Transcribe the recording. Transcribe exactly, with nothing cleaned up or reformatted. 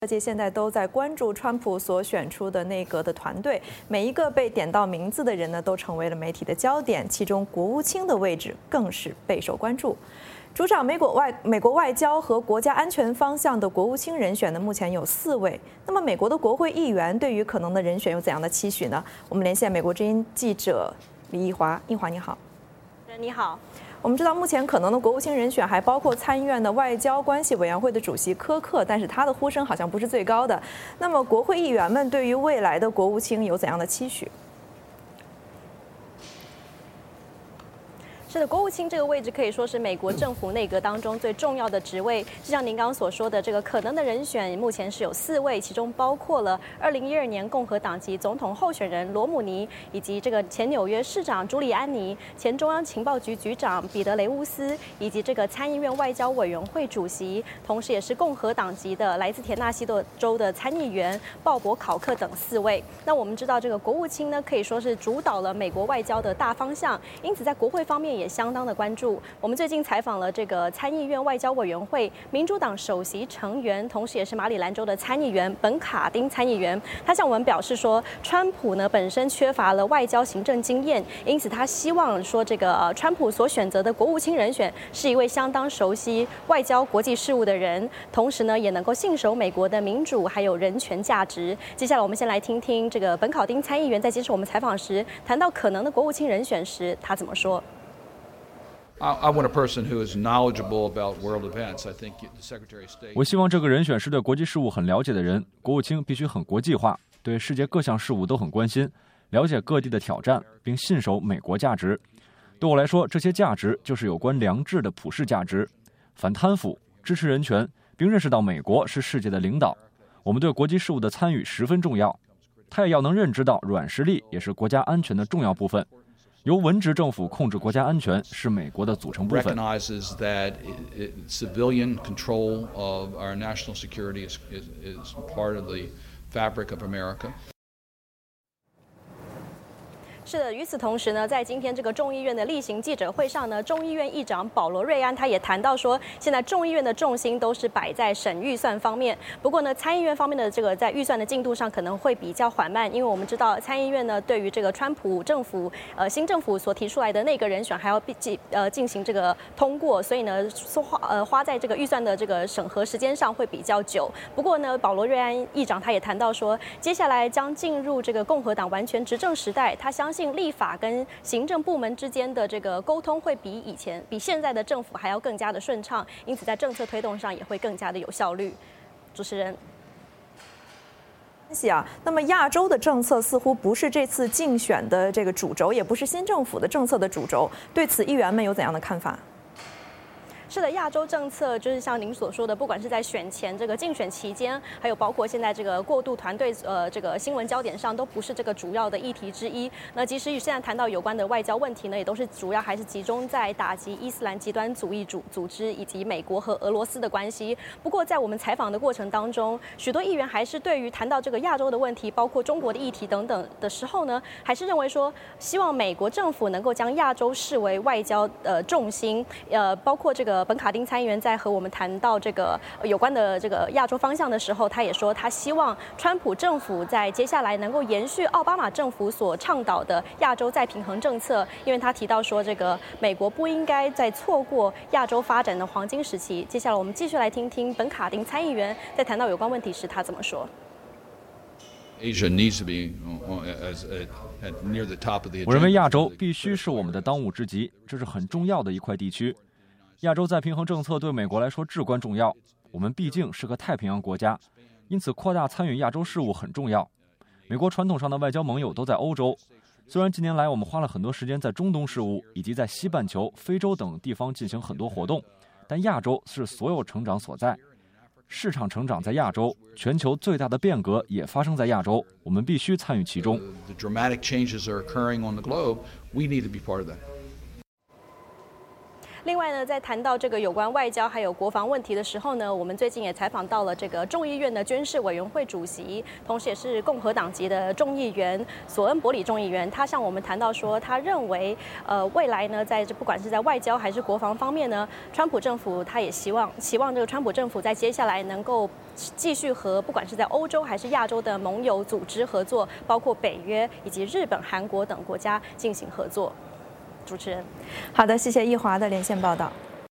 界现在都在关注川普所选出的内阁的团队，每一个被点到名字的人呢，都成为了媒体的焦点，其中国务卿的位置更是备受关注。主掌美国外美国外交和国家安全方向的国务卿人选呢，目前有四位。那么，美国的国会议员对于可能的人选有怎样的期许呢？我们连线美国之音记者李义华，义华你好。 你好。 我们知道，目前可能的国务卿人选还包括参议院的外交关系委员会的主席柯克，但是他的呼声好像不是最高的。那么，国会议员们对于未来的国务卿有怎样的期许？ 是的，国务卿这个位置可以说是美国政府内阁当中最重要的职位。就像您刚刚所说的，这个可能的人选目前是有四位，其中包括了二零一二年共和党籍总统候选人罗姆尼，以及这个前纽约市长朱利安尼、前中央情报局局长彼得雷乌斯，以及这个参议院外交委员会主席，同时也是共和党籍的来自田纳西州的参议员鲍勃考克等四位。那我们知道，这个国务卿呢，可以说是主导了美国外交的大方向，因此在国会方面也相当的关注。我们最近采访了这个参议院外交委员会民主党首席成员，同时也是马里兰州的参议员本卡丁参议员。他向我们表示说，川普呢本身缺乏了外交行政经验，因此他希望说这个呃川普所选择的国务卿人选是一位相当熟悉外交国际事务的人，同时呢也能够信守美国的民主还有人权价值。接下来我们先来听听这个本考丁参议员在接受我们采访时谈到可能的国务卿人选时，他怎么说。 我希望这个人选是对国际事务很了解的人。国务卿必须很国际化，对世界各项事务都很关心，了解各地的挑战，并信守美国价值。对我来说，这些价值就是有关良知的普世价值，反贪腐，支持人权，并认识到美国是世界的领导。我们对国际事务的参与十分重要。他也要能认知到软实力也是国家安全的重要部分。由文职政府控制国家安全是美国的组成部分。 recognizes that civilian control of our national security is is part of the fabric of America. 是的，与此同时呢，在今天这个众议院的例行记者会上呢，众议院议长保罗·瑞安他也谈到说，现在众议院的重心都是摆在审预算方面。不过呢，参议院方面的这个在预算的进度上可能会比较缓慢，因为我们知道参议院呢对于这个川普政府呃新政府所提出来的内阁人选还要进呃进行这个通过，所以呢花呃花在这个预算的这个审核时间上会比较久。不过呢，保罗·瑞安议长他也谈到说，接下来将进入这个共和党完全执政时代，他相信立法跟行政部门之间的这个沟通会比以前、比现在的政府还要更加的顺畅，因此在政策推动上也会更加的有效率。主持人， 啊，那么亚洲的政策似乎不是这次竞选的这个主轴，也不是新政府的政策的主轴，对此议员们有怎样的看法？ 是的，亚洲政策就是像您所说的，不管是在选前这个竞选期间，还有包括现在这个过渡团队呃这个新闻焦点上，都不是这个主要的议题之一。那即使现在谈到有关的外交问题呢，也都是主要还是集中在打击伊斯兰极端主义组组织以及美国和俄罗斯的关系。不过在我们采访的过程当中，许多议员还是对于谈到这个亚洲的问题，包括中国的议题等等的时候呢，还是认为说，希望美国政府能够将亚洲视为外交呃重心，呃包括这个。本卡丁参议员在和我们谈到这个有关的这个亚洲方向的时候，他也说他希望川普政府在接下来能够延续奥巴马政府所倡导的亚洲再平衡政策，因为他提到说这个美国不应该再错过亚洲发展的黄金时期。接下来我们继续来听听本卡丁参议员在谈到有关问题时他怎么说。 我认为亚洲必须是我们的当务之急，这是很重要的一块地区。亚洲再平衡政策对美国来说至关重要，我们毕竟是个太平洋国家，因此扩大参与亚洲事务很重要。美国传统上的外交盟友都在欧洲，虽然近年来我们花了很多时间在中东事务以及在西半球、非洲等地方进行很多活动，但亚洲是所有成长所在。市场成长在亚洲，全球最大的变革也发生在亚洲，我们必须参与其中。 另外呢，在谈到这个有关外交还有国防问题的时候呢，我们最近也采访到了这个众议院的军事委员会主席，同时也是共和党籍的众议员索恩伯里众议员，他向我们谈到说，他认为呃未来呢，在这不管是在外交还是国防方面呢，川普政府他也希望期望这个川普政府在接下来能够继续和不管是在欧洲还是亚洲的盟友组织合作，包括北约以及日本、韩国等国家进行合作。主持人， 好的，谢谢易华的连线报道。